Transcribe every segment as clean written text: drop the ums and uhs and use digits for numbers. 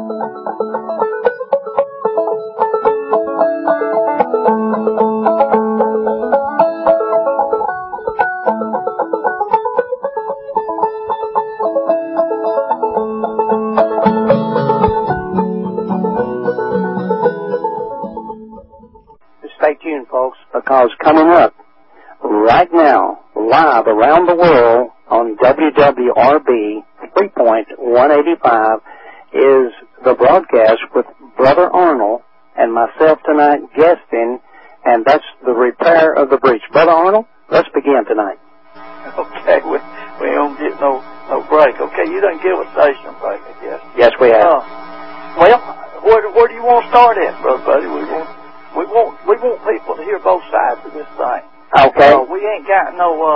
Stay tuned, folks, because coming up right now, live around the world on WWRB 3.185 is the broadcast with Brother Arnold and myself tonight guesting, and that's the repair of the breach. Brother Arnold, let's begin tonight. Okay, we don't get no break. Okay, you didn't give a station break, I guess. Yes, we have. Well, where do you want to start at, Brother Buddy? We want people to hear both sides of this thing. Okay. We ain't got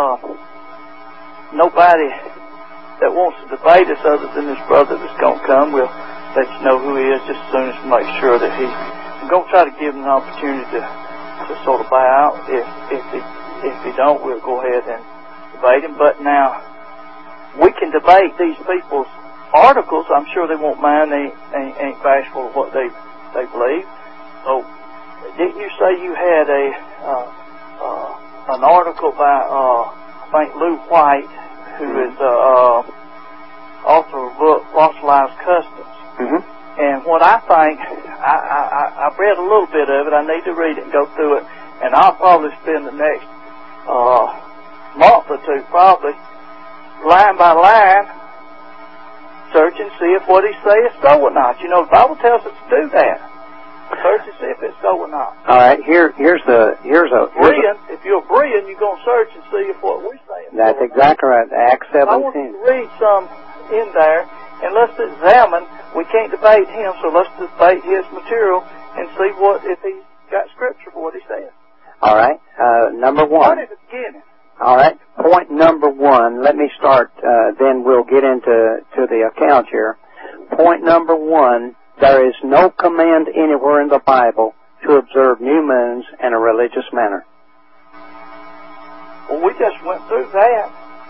nobody that wants to debate us other than this brother that's going to come. We'll let you know who he is just as soon as we make sure that we're going to try to give him an opportunity to sort of buy out. If he don't, we'll go ahead and debate him. But now, we can debate these people's articles. I'm sure they won't mind. They ain't bashful of what they believe. So, didn't you say you had an article by I think Lou White, who is author of a book, Fossilized Customs? Mm-hmm. And what I think, I've read a little bit of it. I need to read it and go through it, and I'll probably spend the next month or two, probably line by line, search and see if what he says is so or not. You know, the Bible tells us to do that. Search and see if it's so or not. All right, here's a If you're a Berean, you're going to search and see if what we're saying. That's exactly right. Acts 17. I want you to read some in there, and let's examine. We can't debate him, so let's debate his material and see if he's got scripture for what he says. All right, number one. Start at the beginning. All right, point number one. Let me start, then we'll get into the account here. Point number one. There is no command anywhere in the Bible to observe new moons in a religious manner. Well, we just went through that.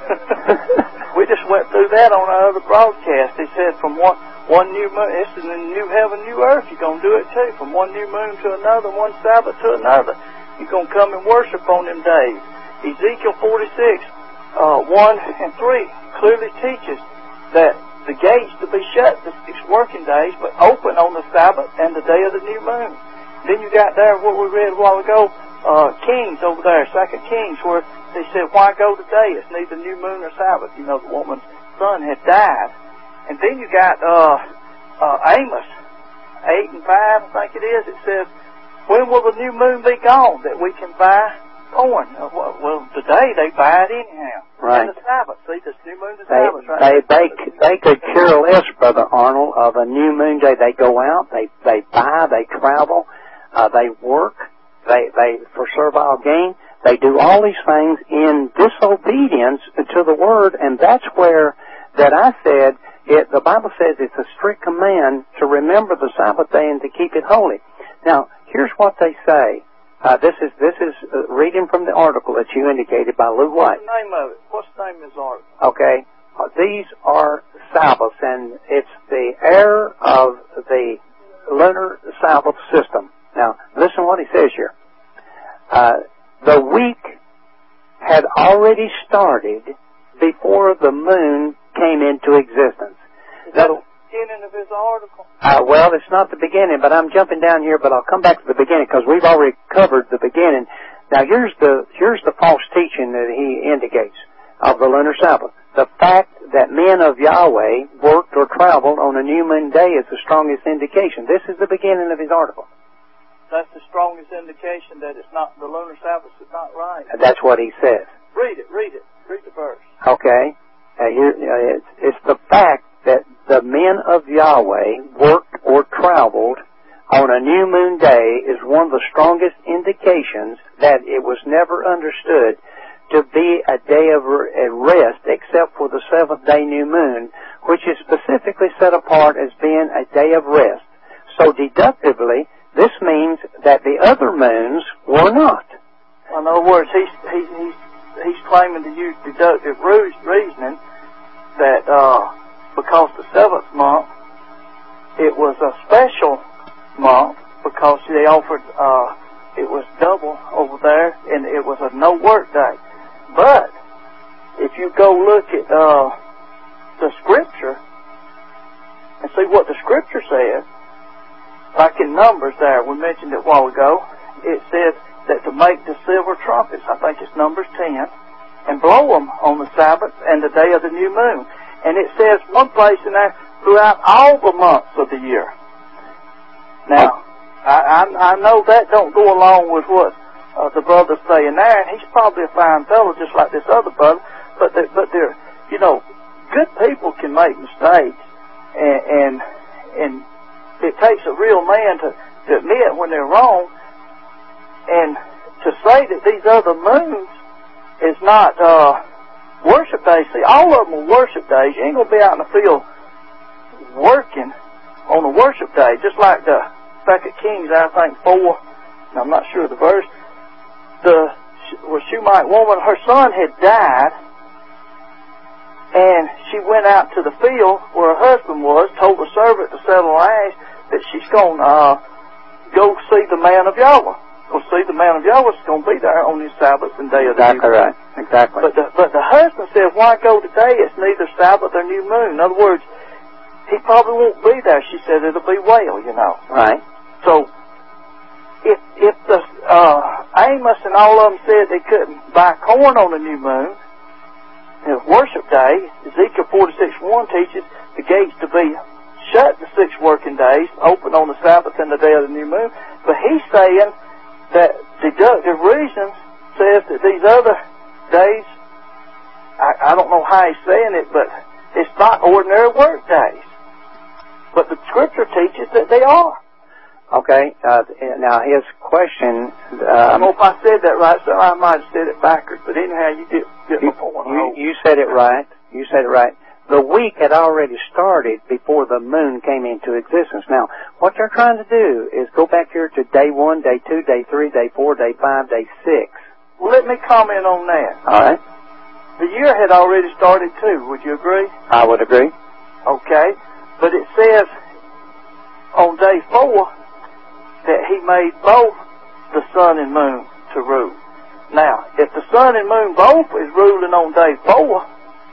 We just went through that on our other broadcast. He said from one new moon, it's in the new heaven, new earth, you're going to do it too. From one new moon to another, one Sabbath to another. You're going to come and worship on them days. Ezekiel 46, 1 and 3 clearly teaches that the gates to be shut the 6 working days, but open on the Sabbath and the day of the new moon. Then you got there what we read a while ago, Kings over there, 2 Kings, where they said, why go today? It's neither new moon or Sabbath. You know, the woman's son had died. And then you got Amos 8 and 5, I think it is. It says, when will the new moon be gone that we can buy corn? Well, today they buy it anyhow. Right. And the Sabbath. See, this new moon is Sabbath, right? They could care less, Brother Arnold, of a new moon day. They go out, they buy, they travel, they work, they for servile gain. They do all these things in disobedience to the Word, and that's where that I said, the Bible says it's a strict command to remember the Sabbath day and to keep it holy. Now, here's what they say. This is reading from the article that you indicated by Lou White. What's the name of it? What's the name of his article? Okay. These are Sabbaths, and it's the error of the lunar Sabbath system. Now, listen what he says here. The week had already started before the moon came into existence. Is that the beginning of his article? Well, it's not the beginning, but I'm jumping down here, but I'll come back to the beginning because we've already covered the beginning. Now, here's the false teaching that he indicates of the lunar Sabbath. The fact that men of Yahweh worked or traveled on a new moon day is the strongest indication. This is the beginning of his article. That's the strongest indication that it's not, the lunar Sabbath is not right. That's what he says. Read it. Read the verse. Okay. It's the fact that the men of Yahweh worked or traveled on a new moon day is one of the strongest indications that it was never understood to be a day of rest except for the seventh day new moon, which is specifically set apart as being a day of rest. So deductively, this means that the other moons were not. In other words, he's claiming to use deductive reasoning that because the seventh month it was was a special month because they offered, it was double over there, and it was a no work day. But if you go look at the Scripture and see what the Scripture says, like in Numbers there, we mentioned it a while ago, it says that to make the silver trumpets, I think it's Numbers 10, and blow them on the Sabbath and the day of the new moon. And it says one place in there, throughout all the months of the year. Now, I know that don't go along with what the brother's saying there, and he's probably a fine fellow just like this other brother, but they're, you know, good people can make mistakes, and it takes a real man to admit when they're wrong, and to say that these other moons is not worship days. See, all of them are worship days. You ain't going to be out in the field working on a worship day, just like the 2 Kings, I think 4, and I'm not sure of the verse, the Shunammite woman, her son had died, and she went out to the field where her husband was, told the servant to settle ash, that she's going to go see the man of Yahweh. Go see the man of Yahweh is going to be there on his Sabbath and day of the new moon. Right. Exactly. But the husband said, why go today? It's neither Sabbath or new moon. In other words, he probably won't be there. She said it'll be well, you know. Right. So, if the Amos and all of them said they couldn't buy corn on the new moon, it was worship day. Ezekiel 46:1 teaches the gates to be shut the 6 working days, open on the Sabbath and the day of the new moon. But he's saying that deductive reason says that these other days, I don't know how he's saying it, but it's not ordinary work days. But the Scripture teaches that they are. Okay, now his question... I don't know if I said that right, so I might have said it backwards, but anyhow, you get my point. You said it right. You said it right. The week had already started before the moon came into existence. Now, what they're trying to do is go back here to day 1, day 2, day 3, day 4, day 5, day 6. Well, let me comment on that. All right. The year had already started too. Would you agree? I would agree. Okay. But it says on day 4 that he made both the sun and moon to rule. Now, if the sun and moon both is ruling on day 4,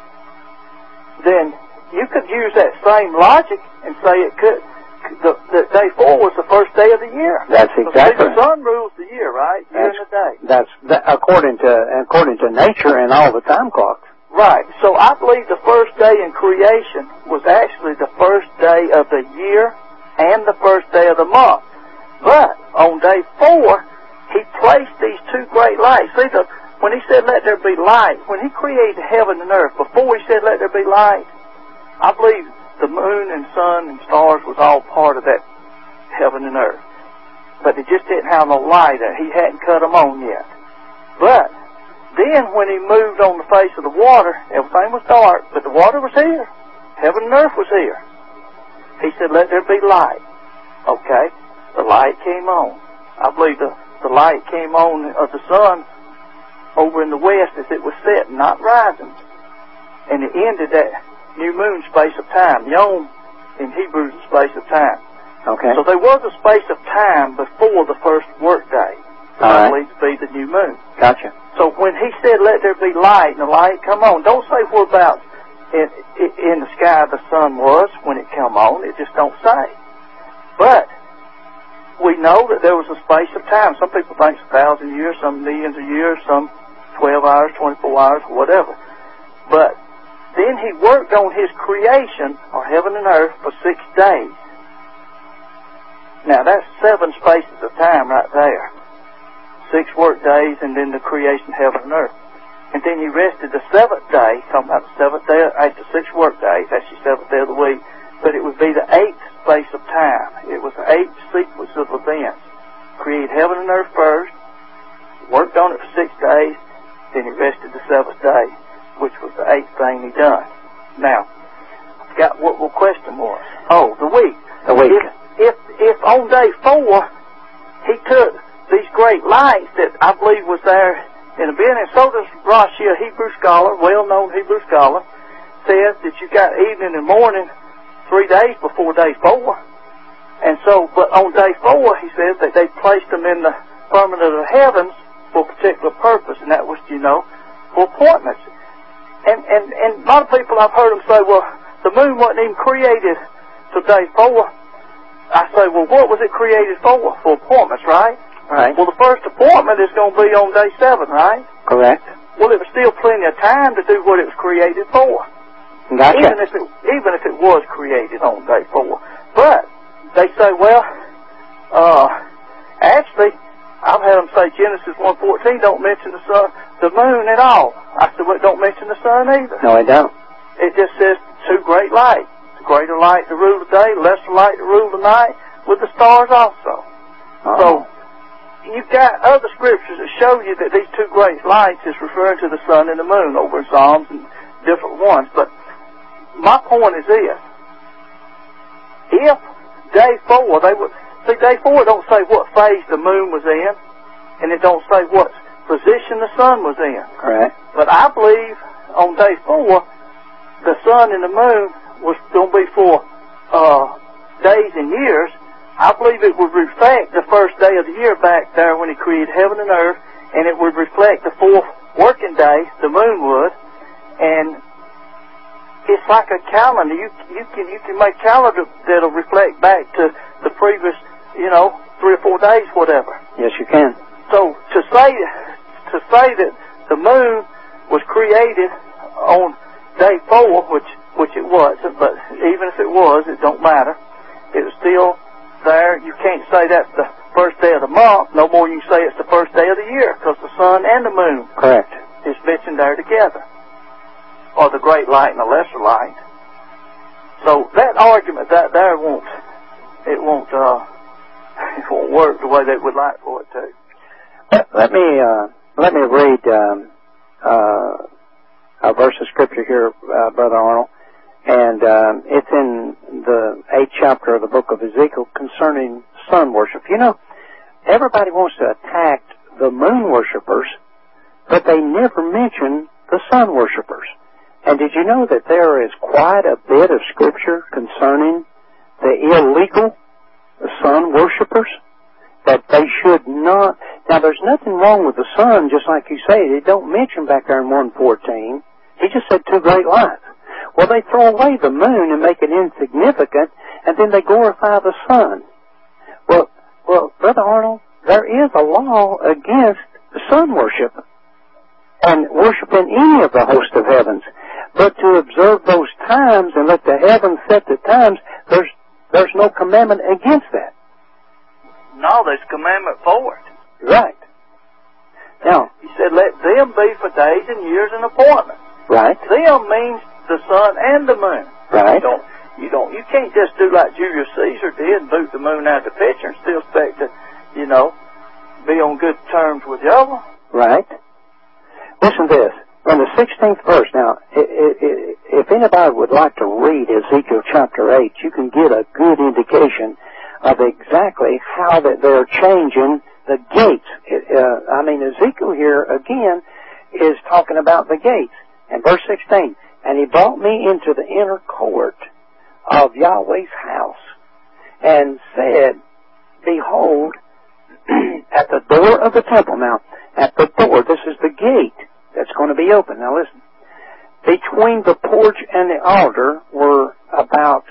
then you could use that same logic and say it could. That day 4 was the first day of the year. That's exactly. The sun rules the year, right? Year and the day. That's according to nature and all the time clocks. Right. So I believe the first day in creation was actually the first day of the year and the first day of the month. But on day 4, he placed these 2 great lights. See, when he said, let there be light, when he created heaven and earth, before he said, let there be light, I believe the moon and sun and stars was all part of that heaven and earth. But they just didn't have no light there. He hadn't cut them on yet. But then when he moved on the face of the water, everything was dark, but the water was here. Heaven and earth was here. He said, let there be light. Okay. The light came on. I believe the light came on of the sun over in the west as it was setting, not rising. And it ended that new moon space of time. Yom in Hebrew is a space of time. Okay. So there was a space of time before the first work day. I believe to be the new moon. Gotcha. So when he said, let there be light, and the light come on, don't say whereabouts in the sky the sun was when it come on. It just don't say. But we know that there was a space of time. Some people think it's 1,000 years, some millions of years, some 12 hours, 24 hours, whatever. But then he worked on his creation, or heaven and earth, for 6 days. Now that's 7 spaces of time right there. 6 work days, and then the creation, heaven and earth. And then he rested the 7th day, talking about the 7th day after 6 work days, that's the 7th day of the week. But it would be the 8th space of time. It was the 8th sequence of events. Create heaven and earth first, worked on it for 6 days, then he rested the 7th day, which was the 8th thing he done. Now, I forgot what the question was. Oh, the week. The week. If on day 4, he took these great lights that I believe was there in the beginning, so does Rashi, a Hebrew scholar, well-known Hebrew scholar, says that you got evening and morning 3 days before day 4. And so, but on day 4, he says that they placed them in the firmament of the heavens for a particular purpose, and that was, for appointments. And a lot of people, I've heard them say, well, the moon wasn't even created till day 4. I say, well, what was it created for? For appointments, right? Right. Well, the first appointment is going to be on day 7, right? Correct. Well, it was still plenty of time to do what it was created for. Gotcha. Even if it was created on day 4. But they say, well, actually, I've had them say Genesis 1:14 don't mention the sun, the moon at all. I said, well, it don't mention the sun either. No, it don't. It just says 2 great lights. Greater light to rule the day, lesser light to rule the night, with the stars also. Oh. So, you've got other scriptures that show you that these 2 great lights is referring to the sun and the moon over in Psalms and different ones. But my point is this. If day 4, day 4 don't say what phase the moon was in, and it don't say what position the sun was in. Correct. But I believe on day 4, the sun and the moon was going to be for days and years. I believe it would reflect the first day of the year back there when he created heaven and earth, and it would reflect the 4th working day, the moon would, and it's like a calendar. You can make a calendar that'll reflect back to the previous, 3 or 4 days, whatever. Yes, you can. So to say that the moon was created on day 4, which it wasn't, but even if it was, it don't matter. It was still there. You can't say that's the first day of the month, no more you can say it's the first day of the year, because the sun and the moon Correct. is mentioned there together, or the great light and the lesser light. So that argument that there won't work the way they would like for it to. Let me read a verse of scripture here, Brother Arnold. And it's in the 8th chapter of the book of Ezekiel concerning sun worship. Everybody wants to attack the moon worshipers, but they never mention the sun worshipers. And did you know that there is quite a bit of scripture concerning the illegal sun worshipers? That they should not. Now, there's nothing wrong with the sun, just like you say. They don't mention back there in 1:14. He just said 2 great lights. Well, they throw away the moon and make it insignificant, and then they glorify the sun. Well, Brother Arnold, there is a law against sun worship and worshiping any of the host of heavens. But to observe those times and let the heavens set the times, there's no commandment against that. No, there's a commandment for it. Right. Now, he said, let them be for days and years an appointment. Right. Them means the sun and the moon. Right. You can't just do like Julius Caesar did and boot the moon out of the picture and still expect to, be on good terms with the other. Right. Listen to this. In the 16th verse, now, if anybody would like to read Ezekiel chapter 8, you can get a good indication of exactly how that they're changing the gates. Ezekiel here, again, is talking about the gates. And verse 16, and he brought me into the inner court of Yahweh's house, and said, behold, at the door of the temple. Now, at the door, this is the gate that's going to be open. Now listen, between the porch and the altar were about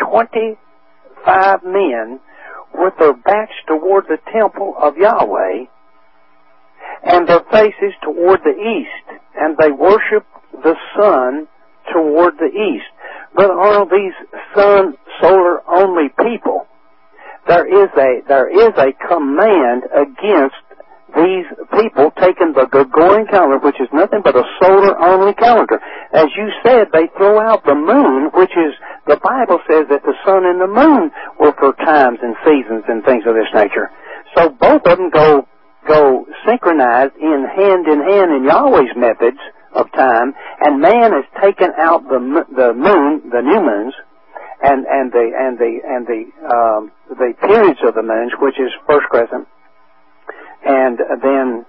25 men with their backs toward the temple of Yahweh and their faces toward the east, and they worshiped the sun toward the east. Brother Arnold, these solar only people, there is a command against these people taking the Gregorian calendar, which is nothing but a solar only calendar. As you said, they throw out the moon, which is, the Bible says that the sun and the moon were for times and seasons and things of this nature. So both of them go synchronized in hand in Yahweh's methods of time, and man has taken out the moon, the new moons, and the periods of the moons, which is first crescent, and then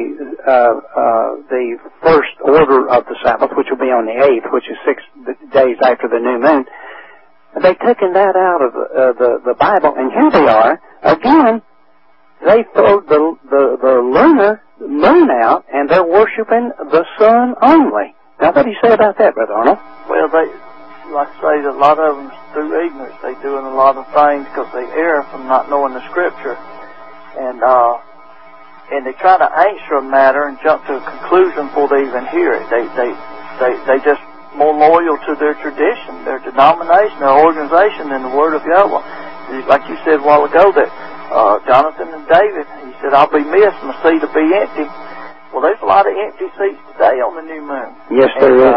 the first order of the Sabbath, which will be on the 8th, which is 6 days after the new moon. they taken that out of the Bible, and here they are again. They throw the lunar moon out, and they're worshiping the sun only. Now, what do you say about that, Brother Arnold? Well, they, like I say, a lot of them through ignorance. They doing a lot of things because they err from not knowing the Scripture, and they try to answer a matter and jump to a conclusion before they even hear it. They just more loyal to their tradition, their denomination, their organization than the Word of Yahweh. Like you said a while ago that Jonathan and David, he said, "I'll be missed, my seat will be empty." Well, there's a lot of empty seats today on the new moon. Yes, there is.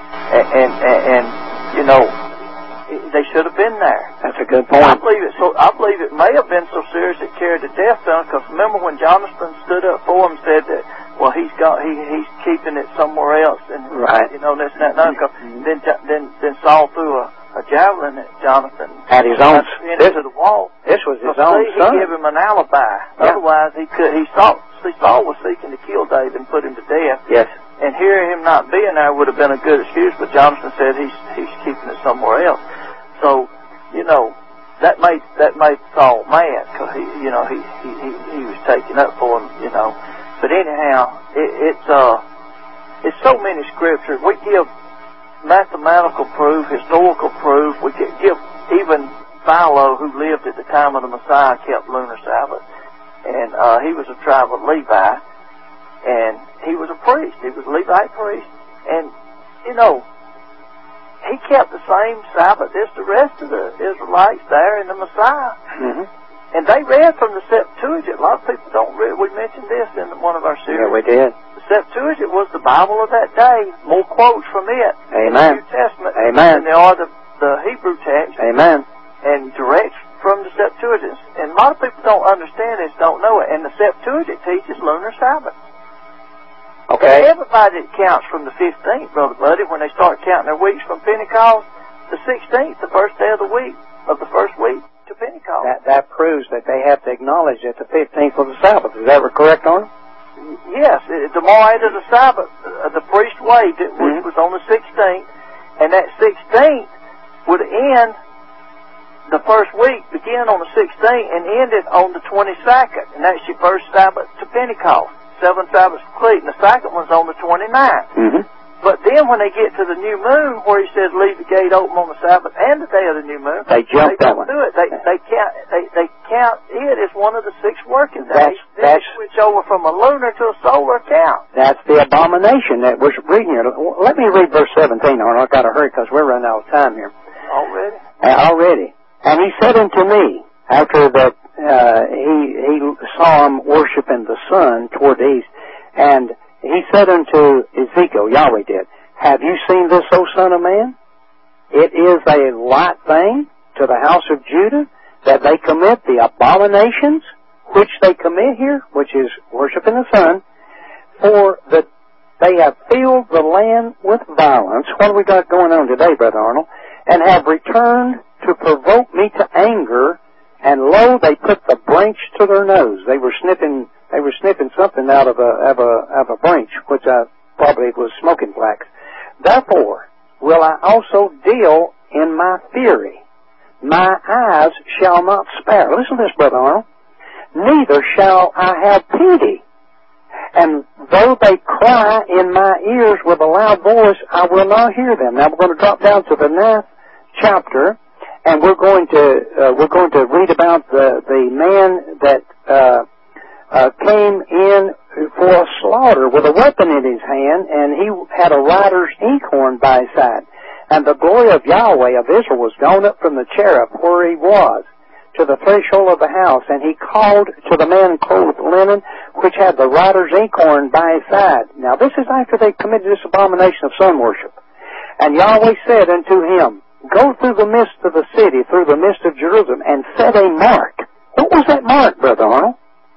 And you know, they should have been there. That's a good point. I believe it may have been so serious it carried to death down. Because remember when Jonathan stood up for him and said that, well, he's keeping it somewhere else, and right. You know this and that. And then Saul threw a javelin at Jonathan. At his own into the wall. This was his own son. He gave him an alibi. Yeah. Otherwise, Saul was seeking to kill David and put him to death. Yes. And hearing him not being there would have been a good excuse, but Jonathan said he's keeping it somewhere else. So, you know, that made Saul mad because he was taking up for him, you know. But anyhow, it's so many scriptures. We give mathematical proof, historical proof. We give even Philo, who lived at the time of the Messiah, kept lunar Sabbath, and he was a tribe of Levi, and he was a priest. He was a Levite priest, and you know, he kept the same Sabbath as the rest of the Israelites there in the Messiah. Mm-hmm. And they read from the Septuagint. A lot of people don't read. We mentioned this in one of our series. Yeah, we did. The Septuagint was the Bible of that day. More quotes from it. Amen. In the New Testament. Amen. Than there are the Hebrew text. Amen. And direct from the Septuagint. And a lot of people don't understand this, don't know it. And the Septuagint teaches lunar Sabbath. Okay. And everybody counts from the 15th, Brother Buddy, when they start counting their weeks from Pentecost, the 16th, the first day of the week, of the first week to Pentecost. That proves that they have to acknowledge that the 15th was the Sabbath. Is that correct, Arnold? Yes. The morning of the Sabbath, the priest waved it, which was on the 16th, and that 16th would end the first week, begin on the 16th, and ended on the 22nd, and that's your first Sabbath to Pentecost. 7 Sabbaths complete, and the second one's on the 29th. Mm-hmm. But then when they get to the new moon, where he says leave the gate open on the Sabbath and the day of the new moon, they jump that one. Do it. They count it as one of the 6 working days. Then they switch over from a lunar to a solar count. That's the abomination that we're reading here. Let me read verse 17, Arnold. I've got to hurry because we're running out of time here. Already. And he said unto me, after that he saw him worshiping the sun toward the east, and he said unto Ezekiel, Yahweh did, have you seen this, O son of man? It is a light thing to the house of Judah that they commit the abominations which they commit here, which is worshiping the sun, for that they have filled the land with violence. What have we got going on today, Brother Arnold? And have returned to provoke me to anger, and lo, they put the branch to their nose. They were sniffing something out of a branch, which probably was smoking flax. Therefore will I also deal in my fury. My eyes shall not spare. Listen to this, Brother Arnold. Neither shall I have pity. And though they cry in my ears with a loud voice, I will not hear them. Now we're going to drop down to the 9th chapter, and we're going to read about the man that came in for a slaughter with a weapon in his hand, and he had a rider's inkhorn by his side. And the glory of Yahweh of Israel was gone up from the cherub where he was to the threshold of the house, and he called to the man clothed with linen, which had the rider's inkhorn by his side. Now this is after they committed this abomination of sun worship. And Yahweh said unto him, go through the midst of the city, through the midst of Jerusalem, and set a mark. What was that mark, Brother Arnold?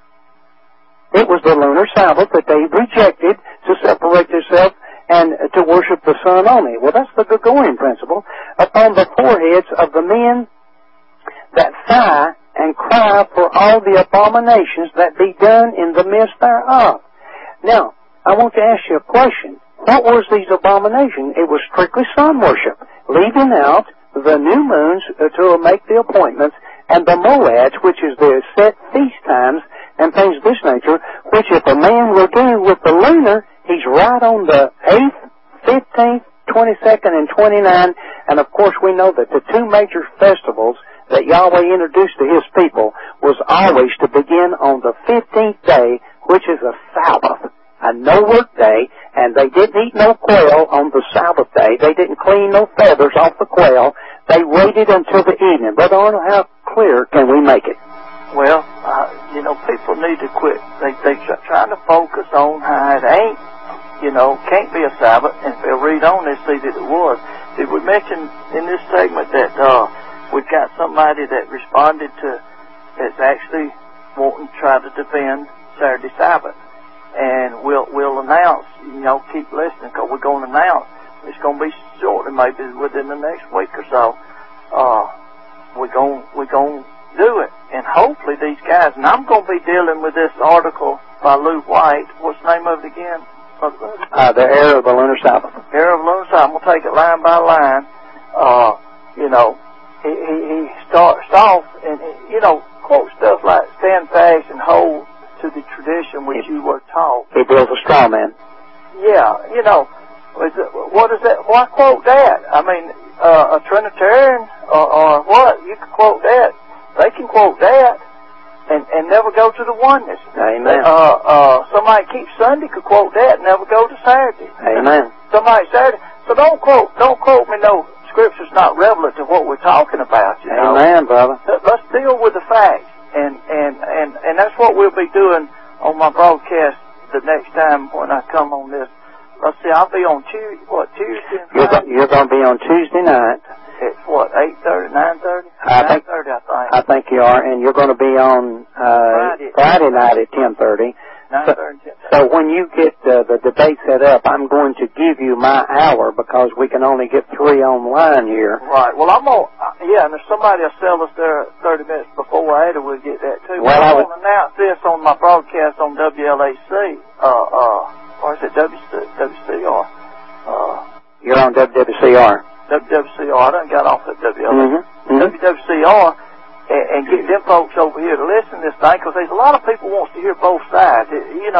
It was the lunar Sabbath that they rejected to separate themselves and to worship the sun only. Well, that's the Gregorian principle. Upon the foreheads of the men that sigh and cry for all the abominations that be done in the midst thereof. Now, I want to ask you a question. What was these abominations? It was strictly sun worship, leaving out the new moons to make the appointments, and the moads, which is the set feast times and things of this nature, which if a man will do with the lunar, he's right on the 8th, 15th, 22nd, and 29th. And of course we know that the two major festivals that Yahweh introduced to His people was always to begin on the 15th day, which is a Sabbath, a no-work day, and they didn't eat no quail on the Sabbath day. They didn't clean no feathers off the quail. They waited until the evening. Brother Arnold, how clear can we make it? Well, people need to quit. They trying to focus on how it ain't, can't be a Sabbath, and if they'll read on, they see that it was. Did we mention in this segment that we've got somebody that responded to that's actually wanting to try to defend Saturday Sabbath? And we'll announce, keep listening, because we're going to announce. It's going to be shortly, maybe within the next week or so. We're going to do it. And hopefully these guys, and I'm going to be dealing with this article by Lou White. What's the name of it again? The Era of the Lunar Sabbath. Era of the Lunar Sabbath. I'm going to take it line by line. He starts off and, quote stuff like stand fast and hold to the tradition which you were taught. He builds a straw man. Yeah, what is that? Why quote that? I mean, a Trinitarian or what? You can quote that. They can quote that and never go to the oneness. Amen. Somebody keeps Sunday could quote that and never go to Saturday. Amen. Somebody Saturday. So don't quote me no scripture's not relevant to what we're talking about. Amen, brother. Let's deal with the facts. And that's what we'll be doing on my broadcast the next time when I come on this. Let's see, I'll be on Tuesday? You're going to be on Tuesday night. It's 8:30, 9:30? 9:30, I think you are, and you're going to be on Friday night at 10:30. 9:30. So when you get the debate set up, I'm going to give you my hour because we can only get 3 online here. Right. Well, and if somebody will sell us there 30 minutes before 8, we'll get that too. Well, I want to announce this on my broadcast on WLAC. Or is it WCR? You're on WWCR. WWCR. I done got off at WLAC. WWCR. And get them folks over here to listen to this thing, because there's a lot of people wants to hear both sides. Then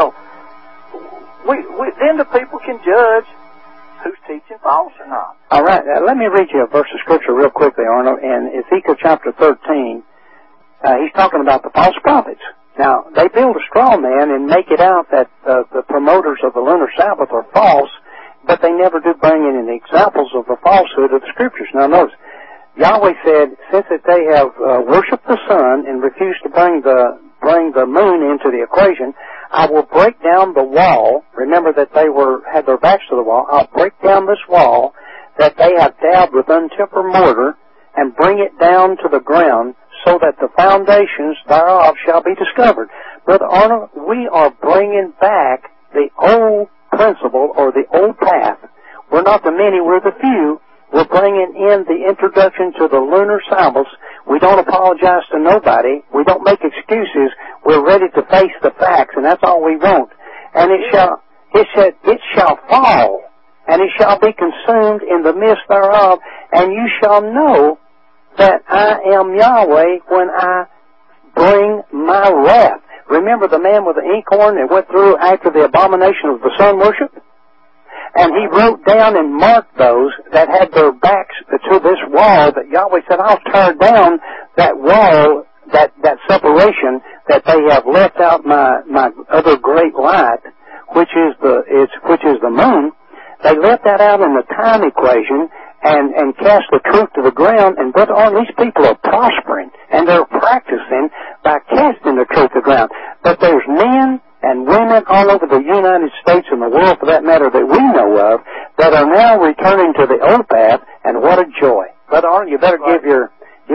the people can judge who's teaching false or not. All right. Let me read you a verse of Scripture real quickly, Arnold. In Ezekiel chapter 13, he's talking about the false prophets. Now, they build a straw man and make it out that the promoters of the lunar Sabbath are false, but they never do bring in any examples of the falsehood of the Scriptures. Now, notice, Yahweh said, since that they have worshipped the sun and refused to bring the moon into the equation, I will break down the wall. Remember that they had their backs to the wall. I'll break down this wall that they have dabbed with untempered mortar and bring it down to the ground, so that the foundations thereof shall be discovered. Brother Arnold, we are bringing back the old principle or the old path. We're not the many, we're the few. We're bringing in the introduction to the lunar Sabbaths. We don't apologize to nobody. We don't make excuses. We're ready to face the facts, and that's all we want. And it shall fall, and it shall be consumed in the midst thereof, and you shall know that I am Yahweh when I bring my wrath. Remember the man with the inkhorn that went through after the abomination of the sun worship? And he wrote down and marked those that had their backs to this wall that Yahweh said, I'll tear down that wall, that separation that they have left out my other great light, which is the moon. They left that out in the time equation and cast the truth to the ground. And Brother Arnold, these people are prospering and they're practicing by casting the truth to the ground. But there's men and women all over the United States and the world, for that matter, that we know of, that are now returning to the old path, and what a joy! Brother Arnold, you better give your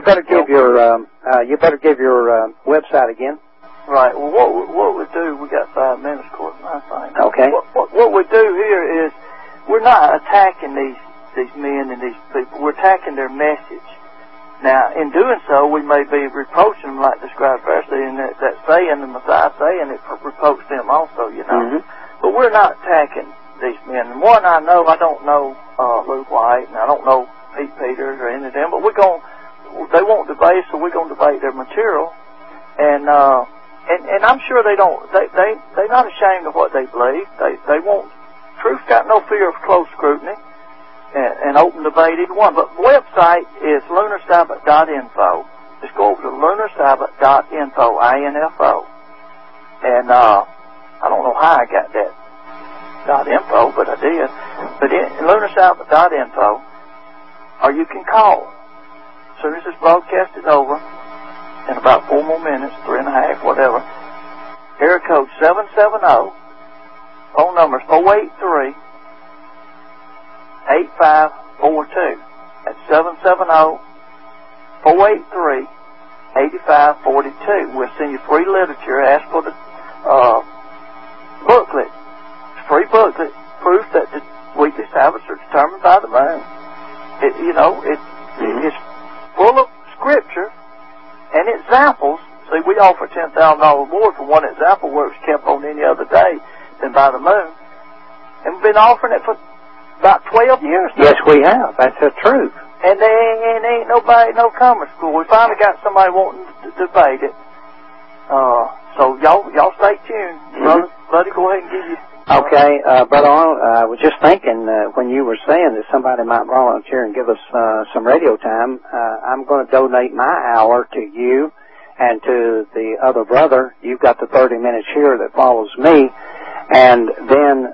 website again. Right. Well, what we do? We got 5 minutes, according to my thing. Okay. What we do here is we're not attacking these men and these people. We're attacking their message. Now, in doing so, we may be reproaching them like the scribe Pharisee, and that saying, the Messiah saying, it reproached them also, Mm-hmm. But we're not attacking these men. And one, I don't know Lou White, and I don't know Pete Peters or any of them, but they won't debate, so we're going to debate their material. And I'm sure they're not ashamed of what they believe. They won't, truth got no fear of close scrutiny and open debate either one. But the website is lunarsabbath.info. Just go over to lunarsabbath.info, I-N-F-O. And I don't know how I got that .info, but I did. But lunarsabbath.info, or you can call. As soon as this broadcast is over, in about 4 more minutes, 3.5, whatever, area code 770, phone number is 483-8542. That's 770-483-8542. We'll send you free literature. Ask for the booklet. It's free booklet, proof that the weekly Sabbaths are determined by the moon. It's full of scripture and examples. See, we offer $10,000 reward for one example where it was kept on any other day than by the moon. And we've been offering it for about 12 years now. Yes, we have. That's the truth. And there ain't nobody, no commerce school. We finally got somebody wanting to debate it. So y'all stay tuned. Buddy, go ahead and give you... Okay, Brother Arnold, I was just thinking when you were saying that somebody might volunteer and give us some radio time, I'm going to donate my hour to you and to the other brother. You've got the 30 minutes here that follows me. And then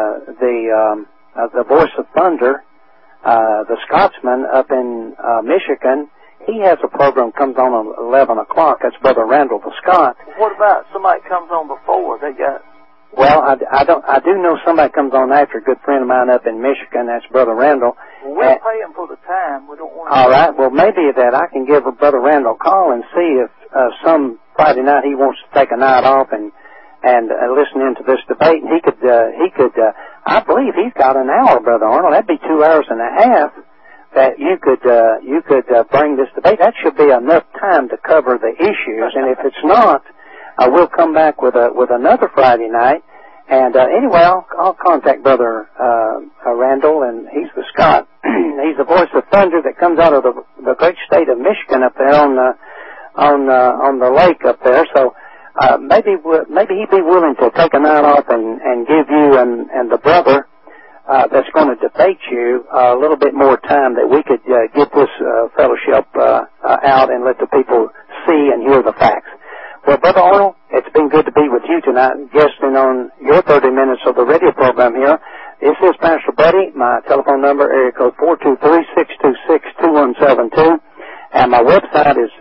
the Voice of Thunder, the Scotsman up in Michigan, he has a program comes on at 11 o'clock. That's Brother Randall the Scot. What about somebody comes on before? They got... Well, I do know somebody comes on after, a good friend of mine up in Michigan. That's Brother Randall. Well, we'll pay him for the time. We don't want to... All right. Well, maybe that I can give Brother Randall a call and see if some Friday night he wants to take a night off and listen into this debate. And he could. I believe he's got an hour, Brother Arnold. That'd be 2 hours and a half that you could bring this debate. That should be enough time to cover the issues. And if it's not, we'll come back with another Friday night. And anyway, I'll contact Brother Randall, and he's the Scot. He's the Voice of Thunder that comes out of the great state of Michigan up there on the lake up there. So maybe he'd be willing to take a night off and give you and the brother that's going to debate you a little bit more time that we could get this fellowship out and let the people see and hear the facts. Well, Brother Arnold, it's been good to be with you tonight, guesting on your 30 minutes of the radio program here. This is Pastor Buddy. My telephone number, area code 423-626-2172. And my website is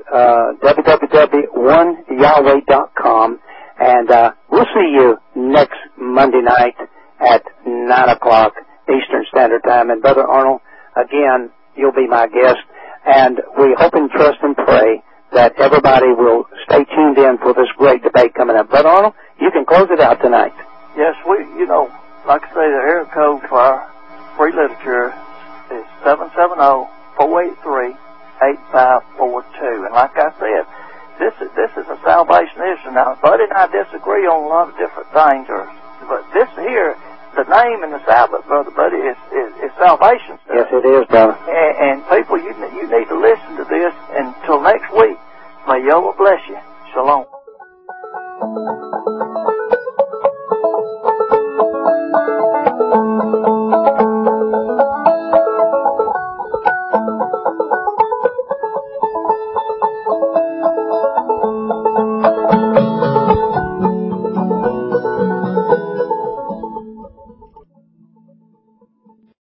www.oneyahweh.com. And we'll see you next Monday night at 9 o'clock Eastern Standard Time. And Brother Arnold, again, you'll be my guest. And we hope and trust and pray that everybody will stay tuned in for this great debate coming up. Brother Arnold, you can close it out tonight. Yes, like I say, the area code for our free literature is 770-483-8542. And like I said, this is a salvation issue. Now, Buddy and I disagree on a lot of different things, but this here, the name and the Sabbath, Brother Buddy, is salvation stuff. Yes, it is, brother. And people, you need to listen to this. Until next week, may Yahweh bless you.